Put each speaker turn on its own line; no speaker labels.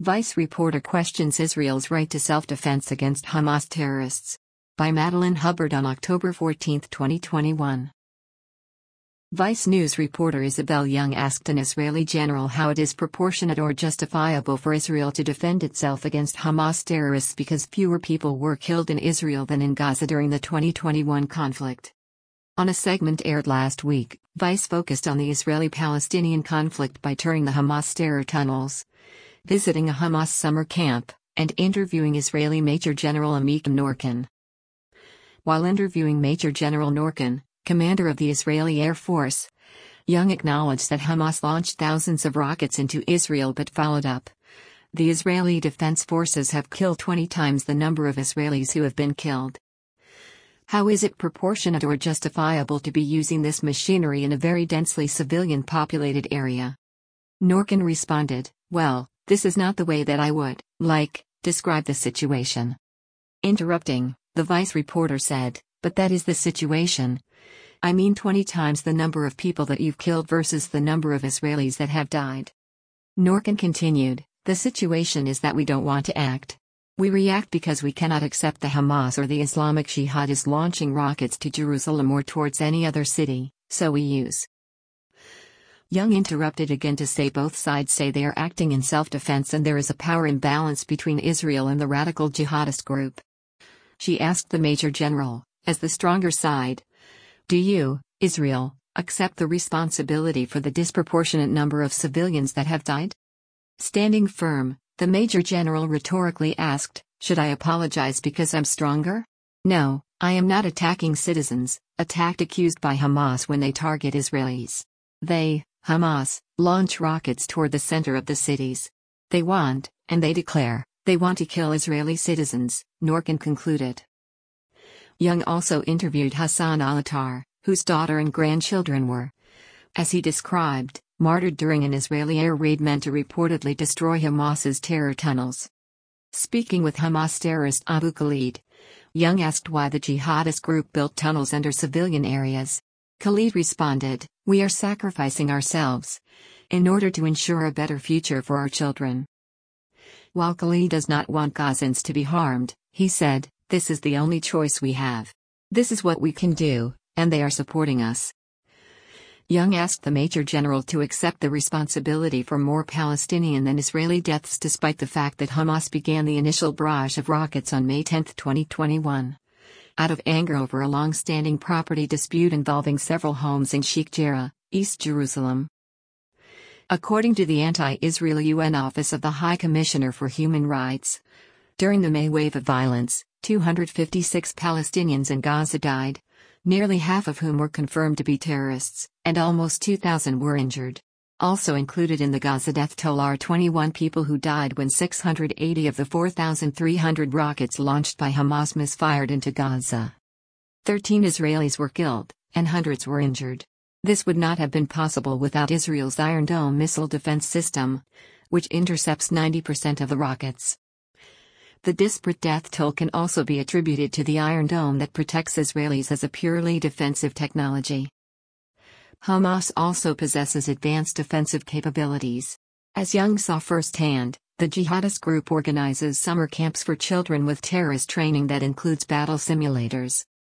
Vice reporter questions Israel's right to self-defense against Hamas terrorists. By Madeline Hubbard on October 14, 2021. Vice News reporter Isabel Young asked an Israeli general how it is proportionate or justifiable for Israel to defend itself against Hamas terrorists because fewer people were killed in Israel than in Gaza during the 2021 conflict. On a segment aired last week, Vice focused on the Israeli-Palestinian conflict by touring the Hamas terror tunnels, visiting a Hamas summer camp, and interviewing Israeli Major General Amicham Norkin. While interviewing Major General Norkin, commander of the Israeli Air Force, Young acknowledged that Hamas launched thousands of rockets into Israel but followed up. The Israeli Defense Forces have killed 20 times the number of Israelis who have been killed. How is it proportionate or justifiable to be using this machinery in a very densely civilian-populated area? Norkin responded, "Well, this is not the way that I would, describe the situation." Interrupting, the Vice reporter said, "But that is the situation. I mean 20 times the number of people that you've killed versus the number of Israelis that have died." Norkin continued, "The situation is that we don't want to act. We react because we cannot accept the Hamas or the Islamic Jihad is launching rockets to Jerusalem or towards any other city, so we use." Young interrupted again to say both sides say they are acting in self-defense and there is a power imbalance between Israel and the radical jihadist group. She asked the Major General, as the stronger side, "Do you, Israel, accept the responsibility for the disproportionate number of civilians that have died?" Standing firm, the Major General rhetorically asked, "Should I apologize because I'm stronger? No, I am not attacking citizens, a tactic used by Hamas when they target Israelis. They, Hamas, launch rockets toward the center of the cities. They want, and they declare, they want to kill Israeli citizens," Norkin concluded. Young also interviewed Hassan al-Attar, whose daughter and grandchildren were, as he described, martyred during an Israeli air raid meant to reportedly destroy Hamas's terror tunnels. Speaking with Hamas terrorist Abu Khalid, Young asked why the jihadist group built tunnels under civilian areas. Khalid responded, "We are sacrificing ourselves in order to ensure a better future for our children." While Khalid does not want Gazans to be harmed, he said, "This is the only choice we have. This is what we can do, and they are supporting us." Young asked the Major General to accept the responsibility for more Palestinian than Israeli deaths despite the fact that Hamas began the initial barrage of rockets on May 10, 2021. Out of anger over a long-standing property dispute involving several homes in Sheikh Jarrah, East Jerusalem. According to the anti-Israel UN Office of the High Commissioner for Human Rights, during the May wave of violence, 256 Palestinians in Gaza died, nearly half of whom were confirmed to be terrorists, and almost 2,000 were injured. Also included in the Gaza death toll are 21 people who died when 680 of the 4,300 rockets launched by Hamas misfired into Gaza. 13 Israelis were killed, and hundreds were injured. This would not have been possible without Israel's Iron Dome missile defense system, which intercepts 90% of the rockets. The disparate death toll can also be attributed to the Iron Dome that protects Israelis as a purely defensive technology. Hamas also possesses advanced defensive capabilities. As Young saw firsthand, the jihadist group organizes summer camps for children with terrorist training that includes battle simulators.